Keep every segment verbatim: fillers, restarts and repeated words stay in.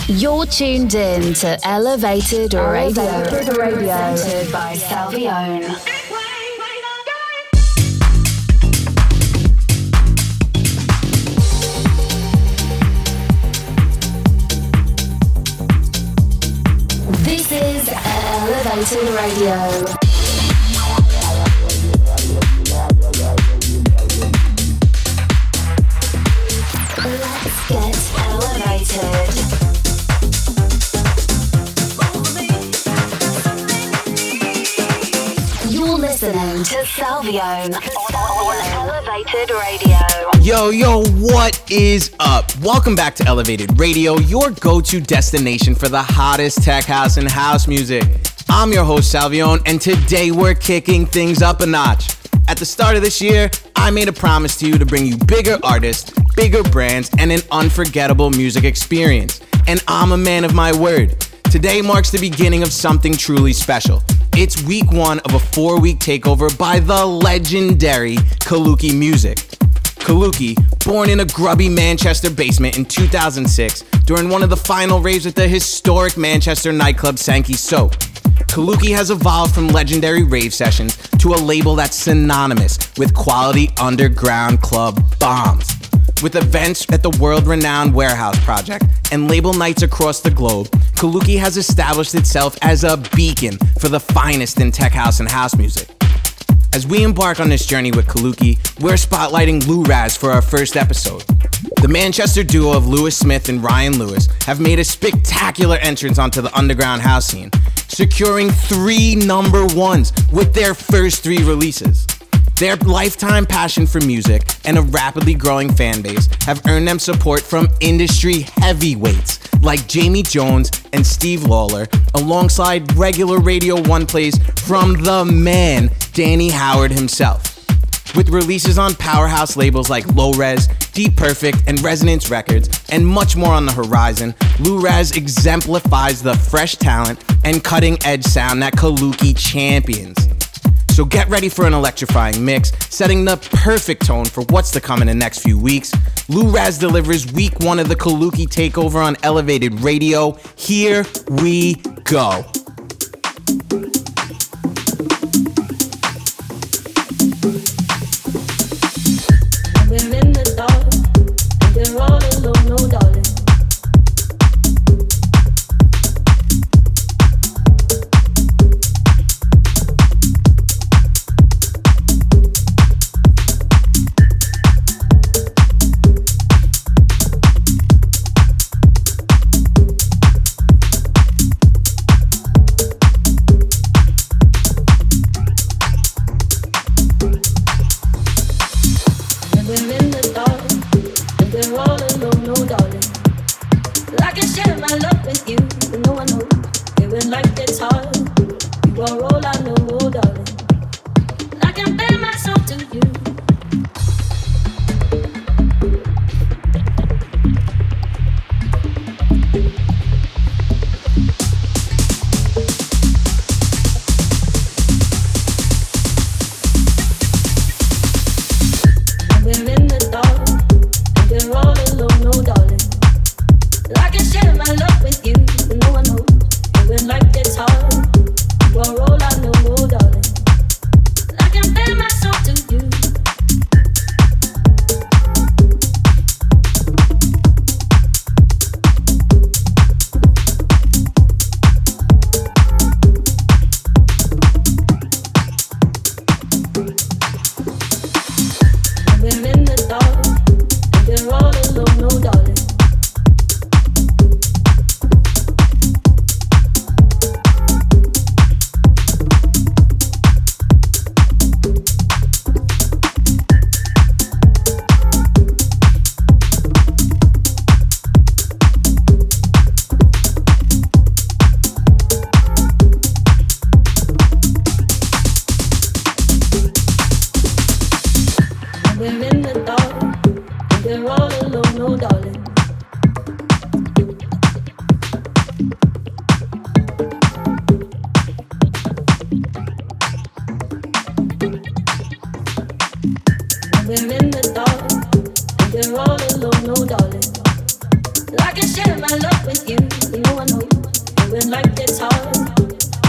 You're tuned in to Elevated Radio, Elevated Radio. Presented by Salvione. This is Elevated Radio. Let's get elevated. You're listening to Salvione on Elevated Radio. Yo, yo, what is up? Welcome back to Elevated Radio, your go-to destination for the hottest tech house and house music. I'm your host, Salvione, and today we're kicking things up a notch. At the start of this year, I made a promise to you to bring you bigger artists, bigger brands, and an unforgettable music experience. And I'm a man of my word. Today marks the beginning of something truly special. It's week one of a four-week takeover by the legendary Kaluki Music. Kaluki, born in a grubby Manchester basement in two thousand six during one of the final raves at the historic Manchester nightclub Sankey Soap. Kaluki has evolved from legendary rave sessions to a label that's synonymous with quality underground club bombs. With events at the world-renowned Warehouse Project and label nights across the globe, Kaluki has established itself as a beacon for the finest in tech house and house music. As we embark on this journey with Kaluki, we're spotlighting Lou Raz for our first episode. The Manchester duo of Lewis Smith and Ryan Lewis have made a spectacular entrance onto the underground house scene, securing three number ones with their first three releases. Their lifetime passion for music and a rapidly growing fan base have earned them support from industry heavyweights like Jamie Jones and Steve Lawler, alongside regular Radio one plays from the man, Danny Howard himself. With releases on powerhouse labels like Low Res, Deep Perfect, and Resonance Records, and much more on the horizon, Lou Raz exemplifies the fresh talent and cutting-edge sound that Kaluki champions. So get ready for an electrifying mix, setting the perfect tone for what's to come in the next few weeks. Lou Raz delivers week one of the Kaluki takeover on Elevated Radio. Here we go. We're in the dark, and we're all alone, no darling. We're all alone, no darling. I can share my love with you.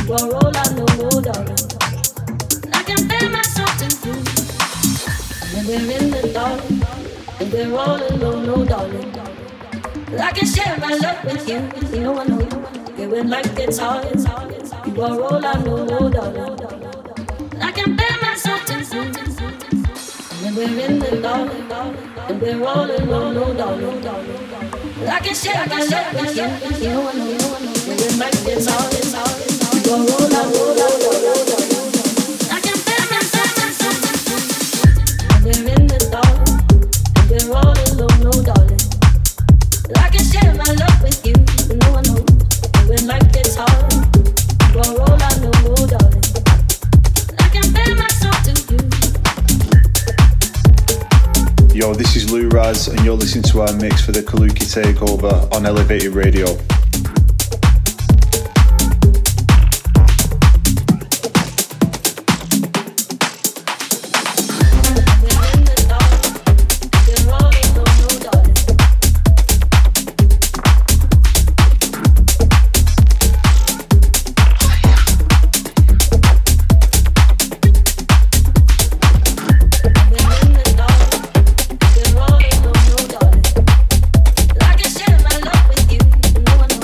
are all I know, darling. I can feel myself to you. When we're in the dark, and we're all alone, no darling. I can share my love with you. You know I know. Yeah, when life gets hard, you are all I know, no darling. I can feel myself to you. When we're in the dark, and we're all alone, no darling. I can share my love with you. You know I know. Yeah, when life gets hard, you are all I know, no darling. I can feel myself to you. When we're in the dark, and we're all alone, no darling. I can share my love with you, you know I know. And when life gets hard, you are all I know, oh darling. I can feel myself to you. Yo, this is Lou Raz, and you're listening to our mix for the Kaluki Takeover on Elevated Radio. I can share my love with you, you know I know.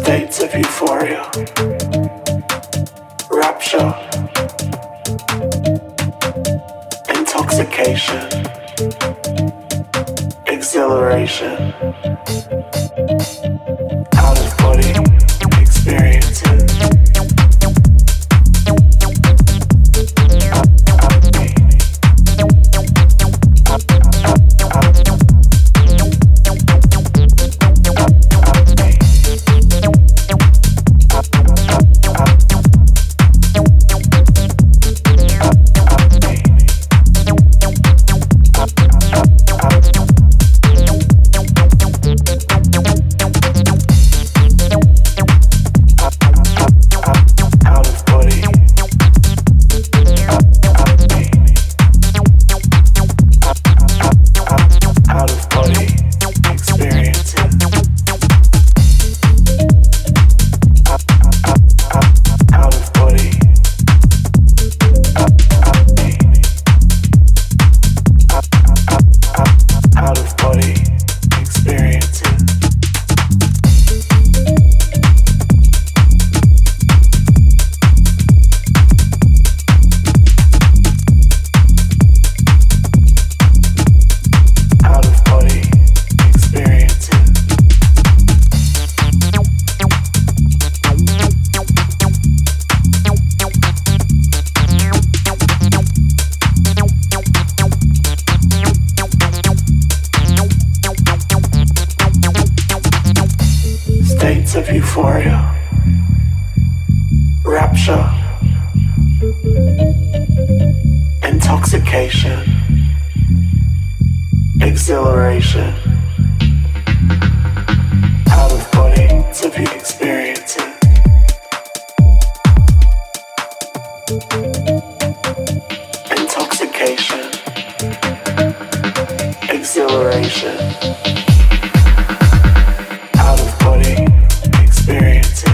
States of euphoria, rapture, intoxication, exhilaration, out of body experiences. Of euphoria, rapture, intoxication, exhilaration, out of body to be experiencing. Intoxication, exhilaration, out of body experiencing.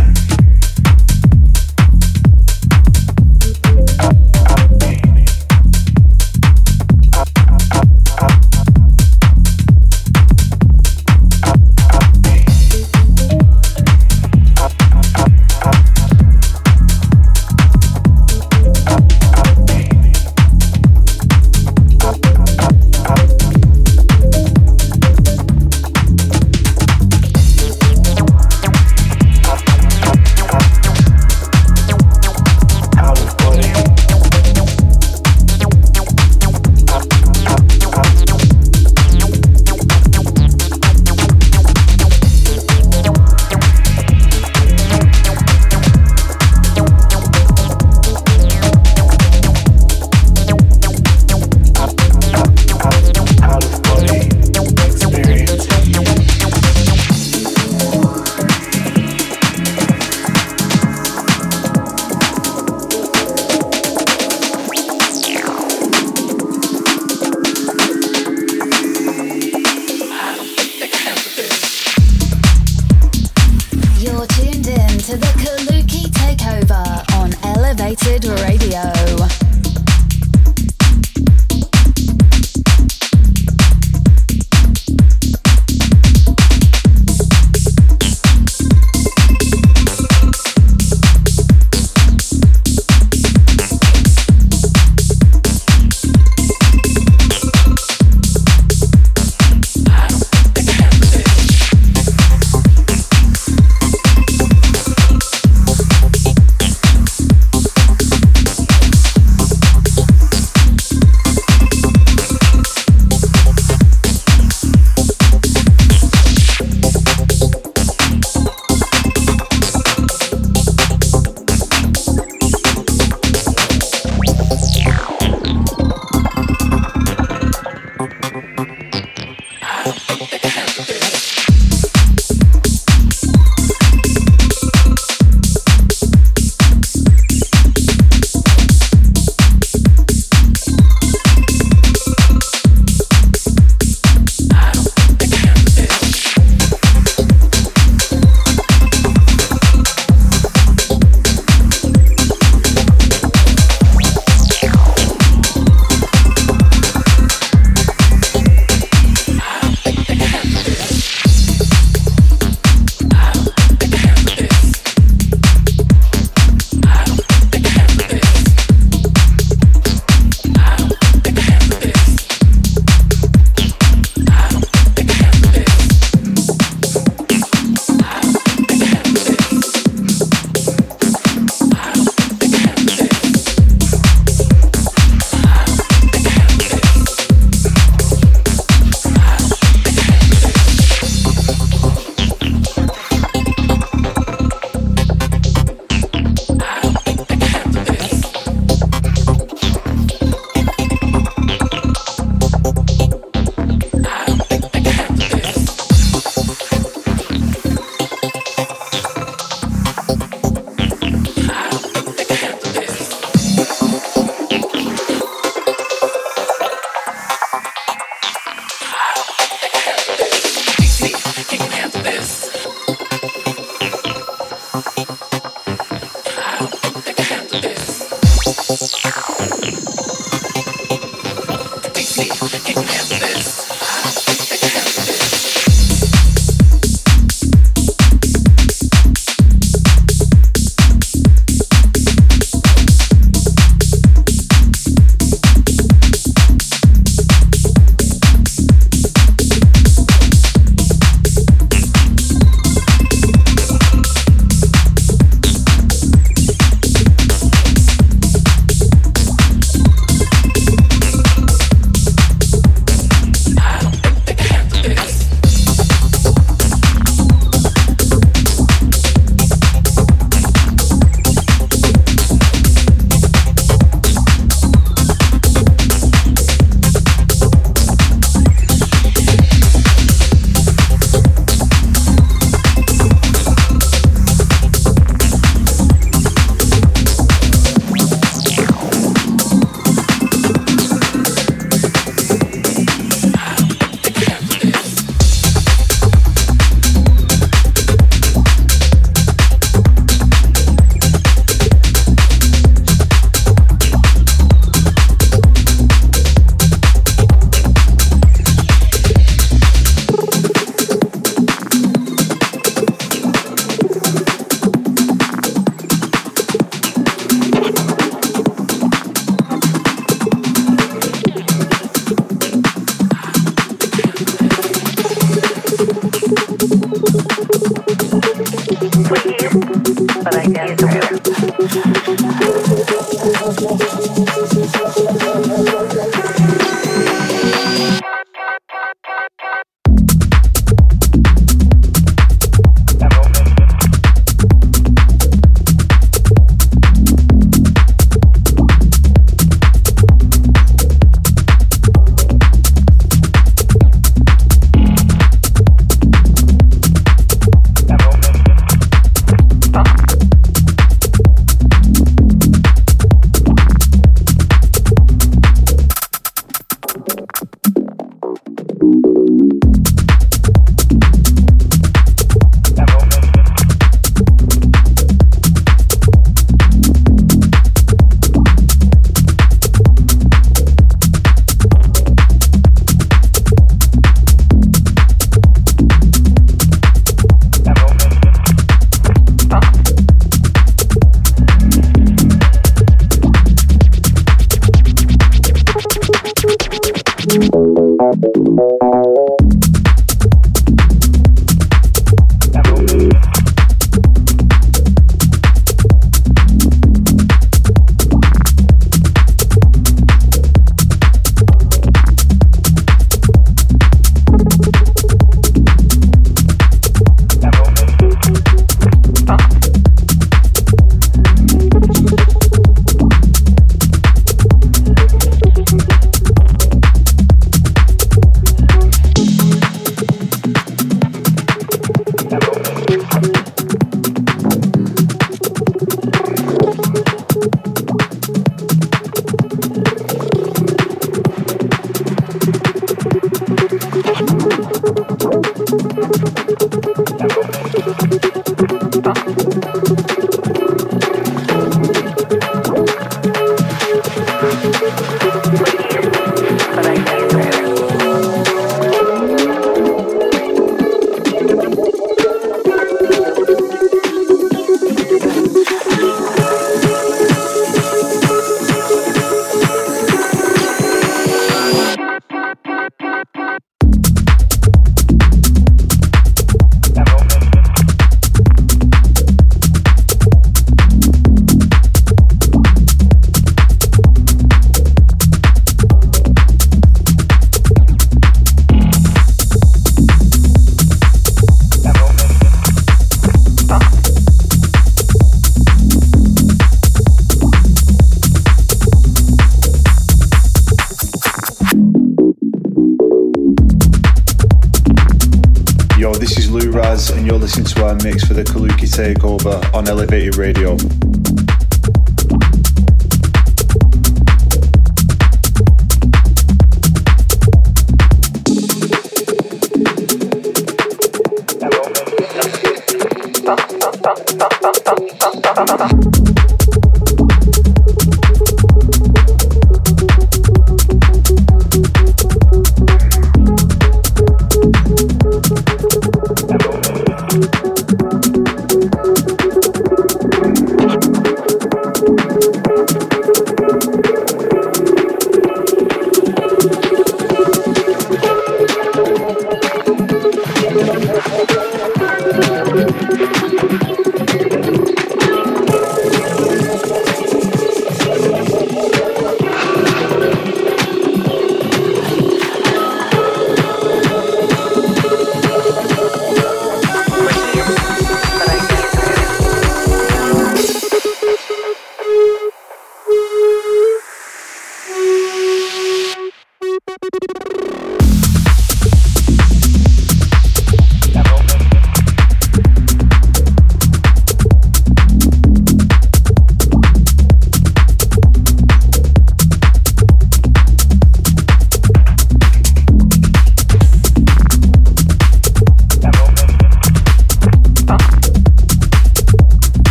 And you're listening to our mix for the Kaluki Takeover on Elevated Radio.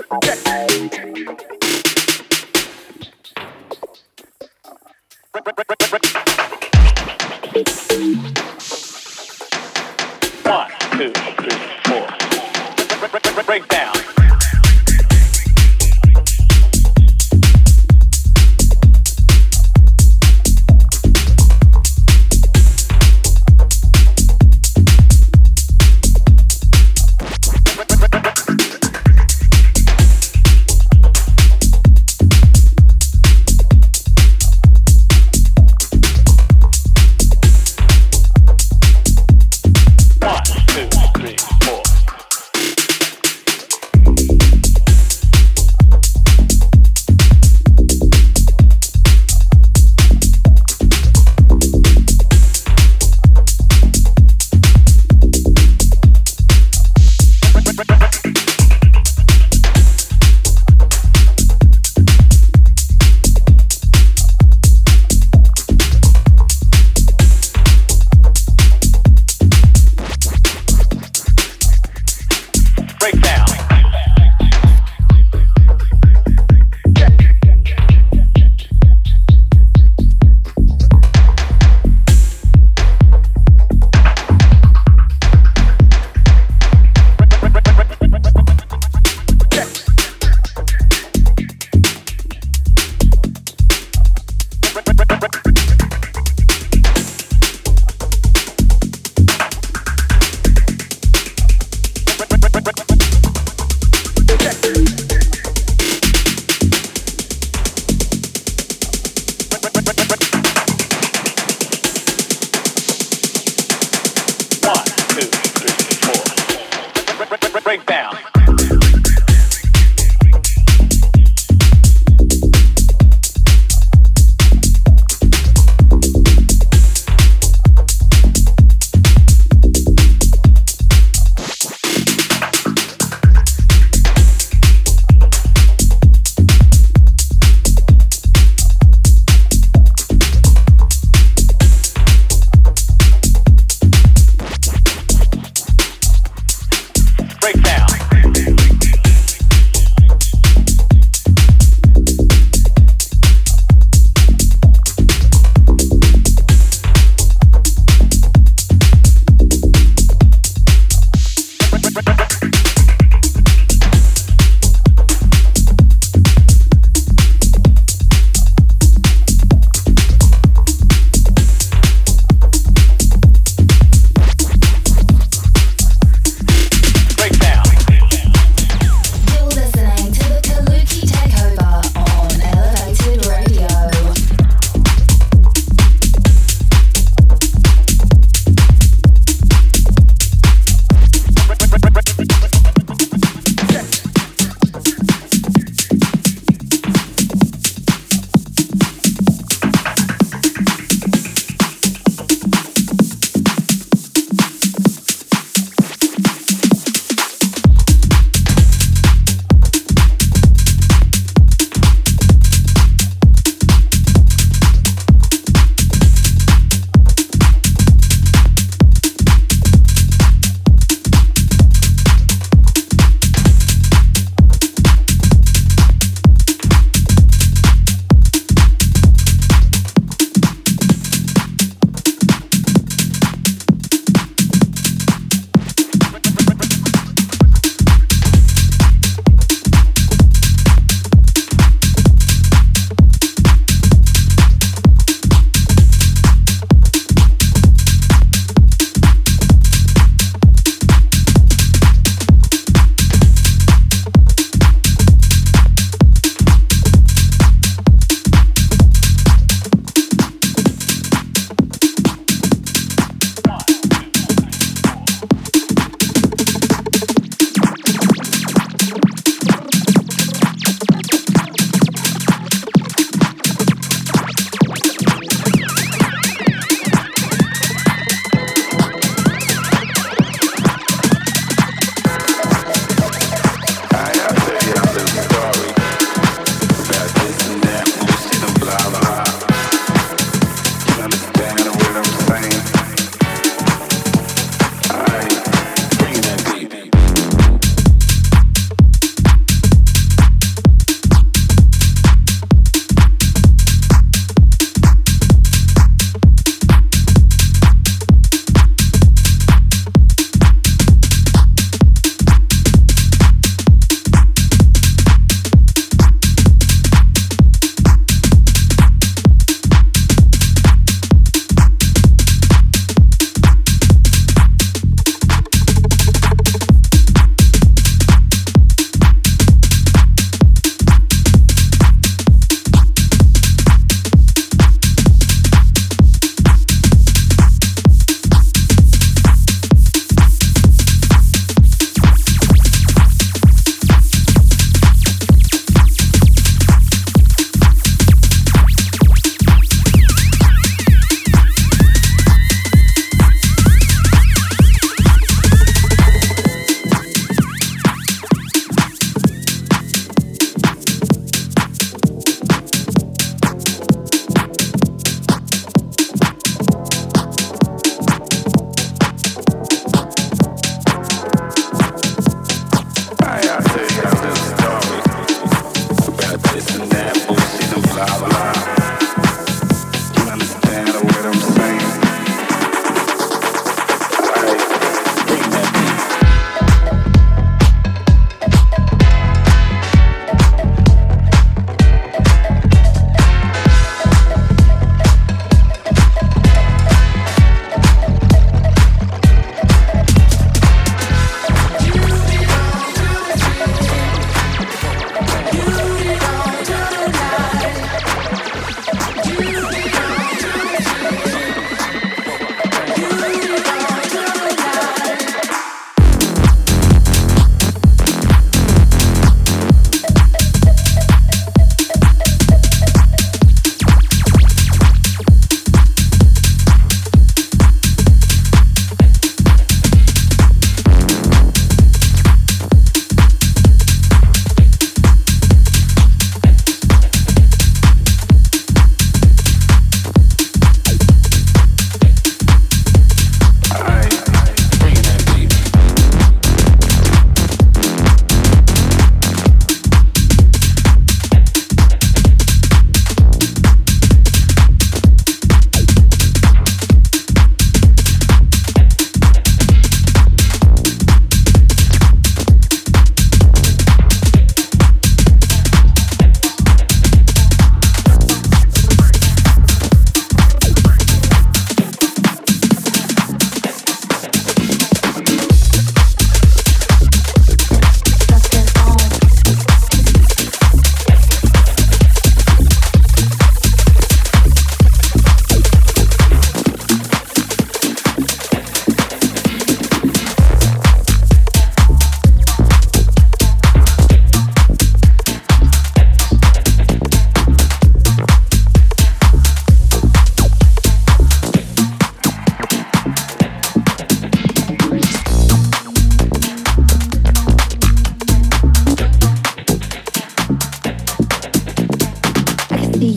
One, two, three, four. Break down.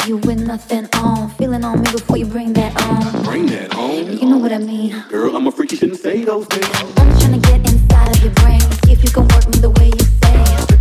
you with nothing on. Feeling on me before you bring that on. Bring that on. You know what I mean. Girl, I'm a freak, you shouldn't say those things. I'm trying to get inside of your brain. See if you can work me the way you say.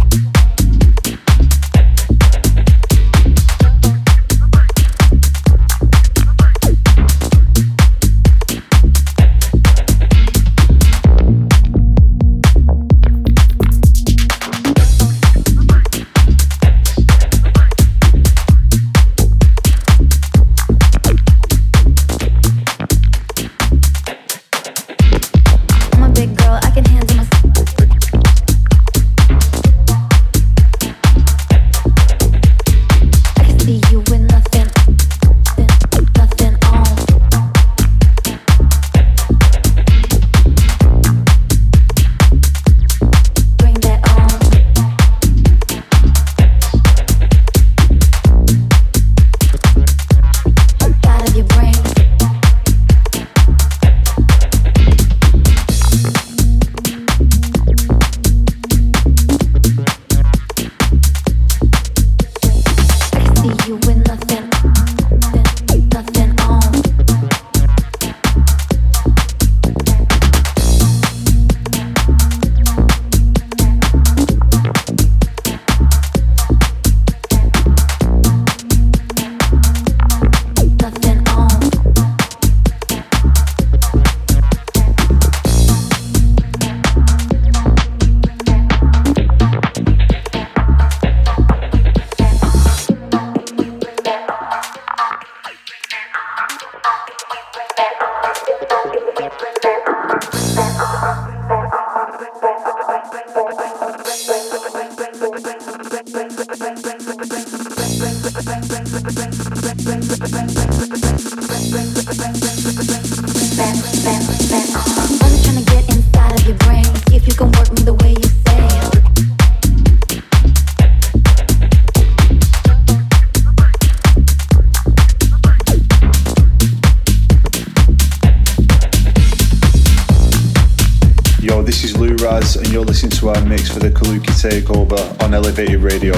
And you're listening to our mix for the Kaluki Takeover on Elevated Radio.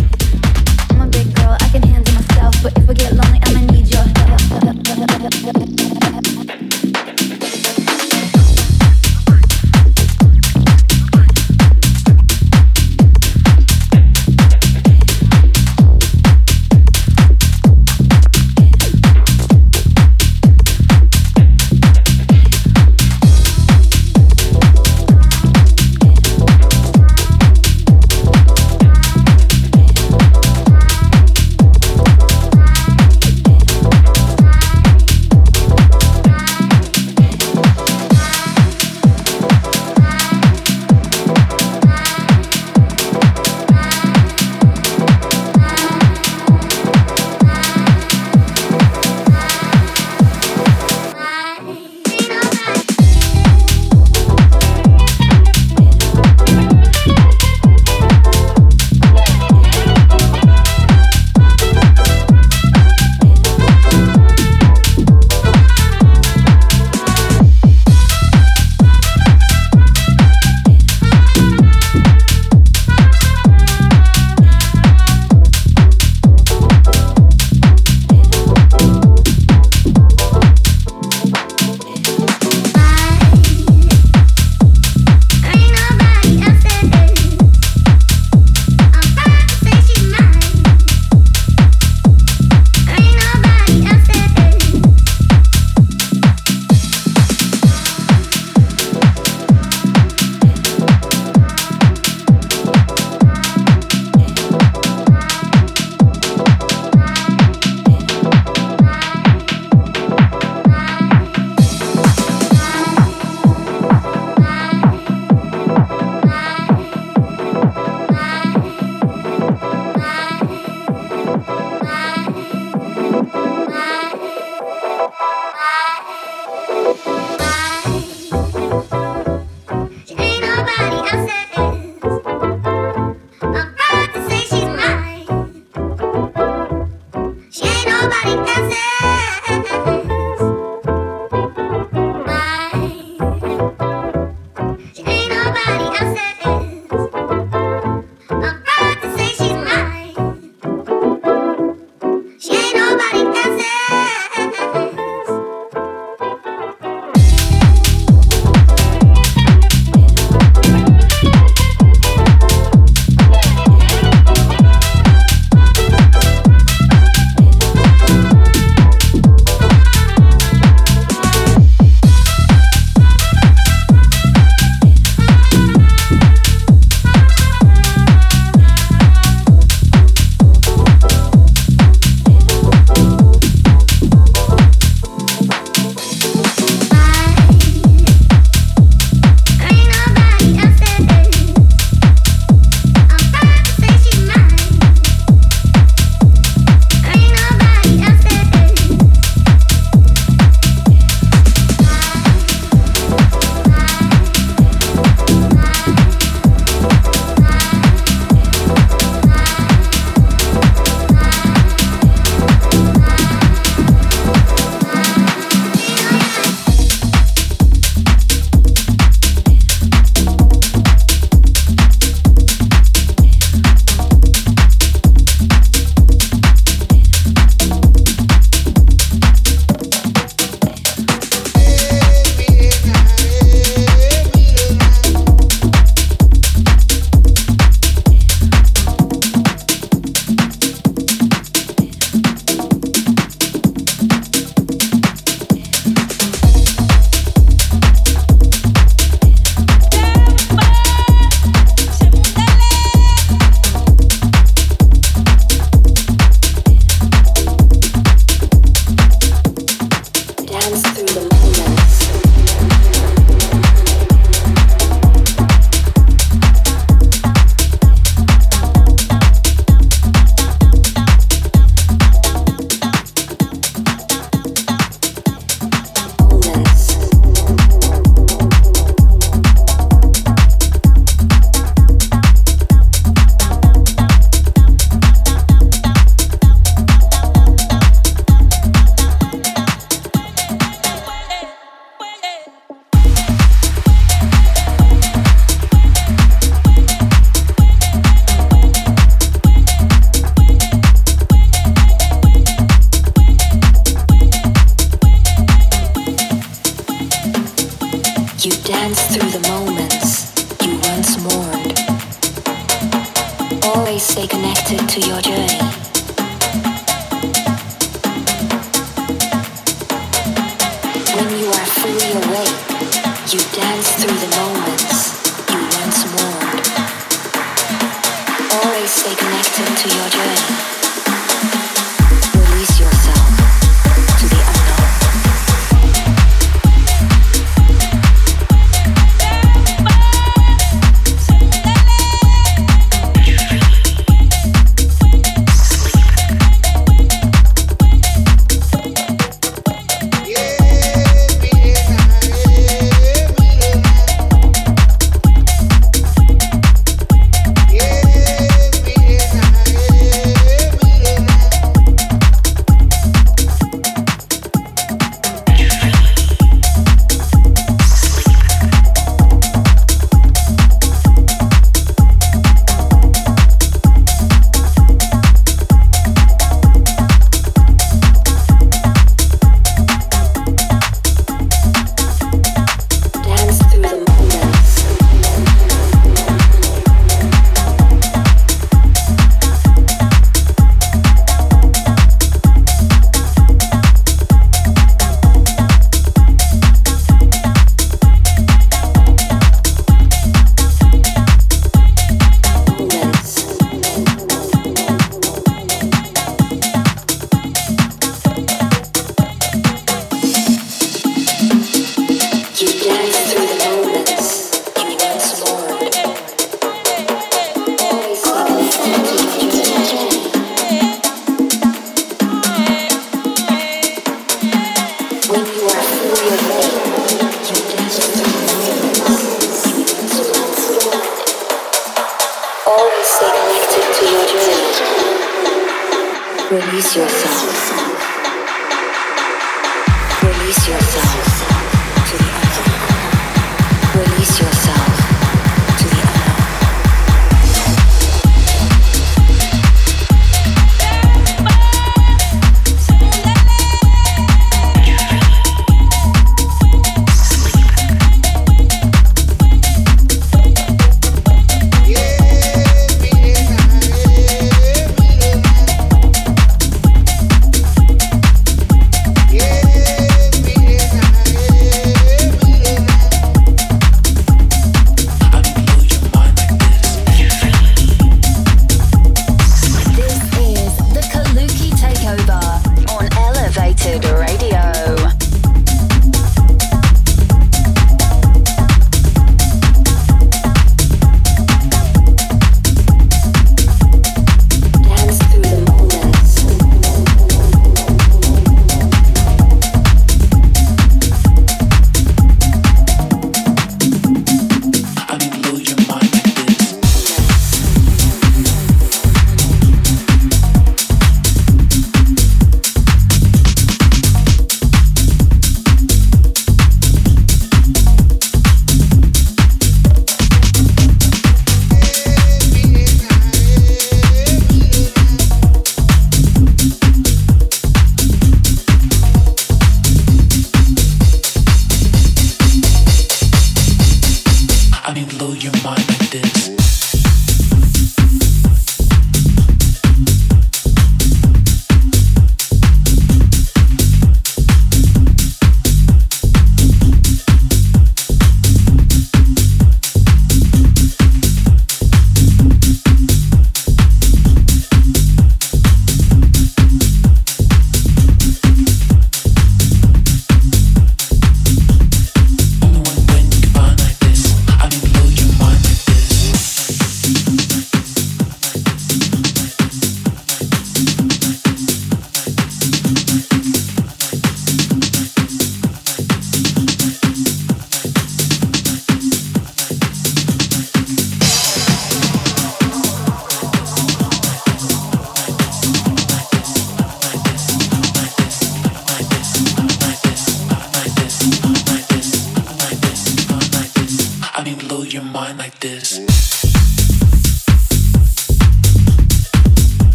I'm a big girl, I can handle myself, but if I get lonely, I'ma need your Always stay connected to your journey. When you are fully awake, you dance through the moments you once mourned. Always stay connected to your journey. Release yourself to the unknown. Release yourself. Release yourself to the unknown. Release yourself to the unknown.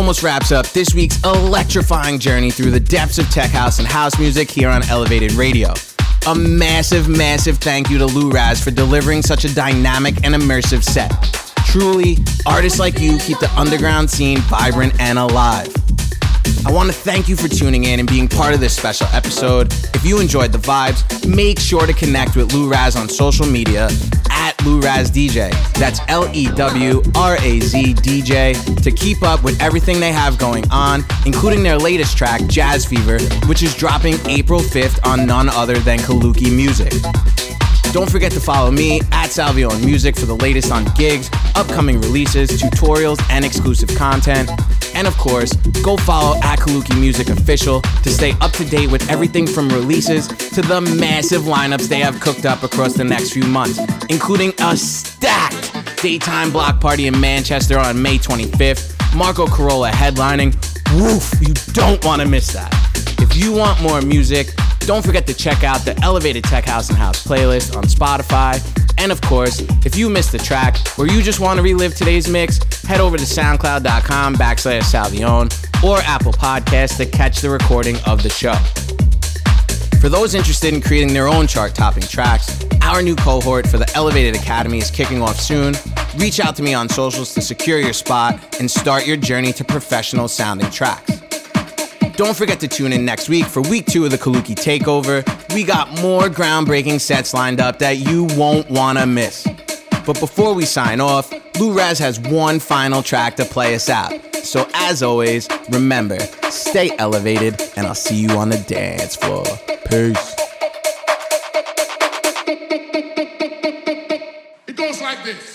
almost wraps up this week's electrifying journey through the depths of tech house and house music here on Elevated Radio. A massive, massive thank you to Lou Raz for delivering such a dynamic and immersive set. Truly, artists like you keep the underground scene vibrant and alive. I want to thank you for tuning in and being part of this special episode. If you enjoyed the vibes, make sure to connect with Lou Raz on social media at Lou Raz D J. That's L E W R A Z D J to keep up with everything they have going on, including their latest track, Jazz Fever, which is dropping April fifth on none other than Kaluki Music. Don't forget to follow me at Salvion Music for the latest on gigs, upcoming releases, tutorials, and exclusive content. And of course, go follow at Kaluki Music Official to stay up to date with everything from releases to the massive lineups they have cooked up across the next few months, including a stacked daytime block party in Manchester on May twenty-fifth, Marco Carolla headlining. Woof, you don't want to miss that. If you want more music, don't forget to check out the Elevated Tech House and House playlist on Spotify. And of course, if you missed the track or you just want to relive today's mix, head over to soundcloud.com backslash Salvion or Apple Podcasts to catch the recording of the show. For those interested in creating their own chart-topping tracks, our new cohort for the Elevated Academy is kicking off soon. Reach out to me on socials to secure your spot and start your journey to professional sounding tracks. Don't forget to tune in next week for week two of the Kaluki Takeover. We got more groundbreaking sets lined up that you won't want to miss. But before we sign off, Lou Raz has one final track to play us out. So as always, remember, stay elevated, and I'll see you on the dance floor. Peace. It goes like this.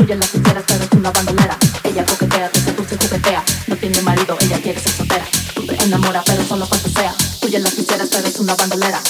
ya la quisieras, pero es una bandolera. Ella coquetea, te seduce, juguetea. No tiene marido, ella quiere ser soltera. Tú te enamoras, pero solo fantasea. Tú ya la quisieras, pero es una bandolera.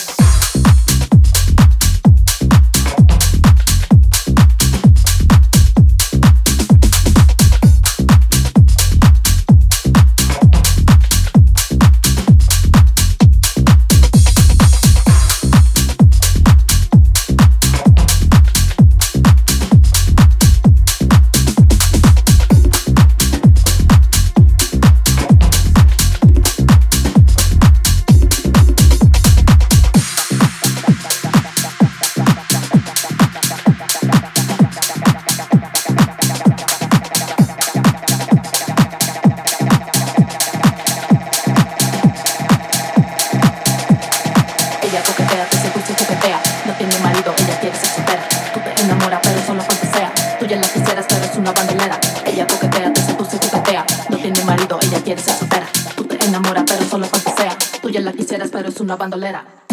Pero es una bandolera.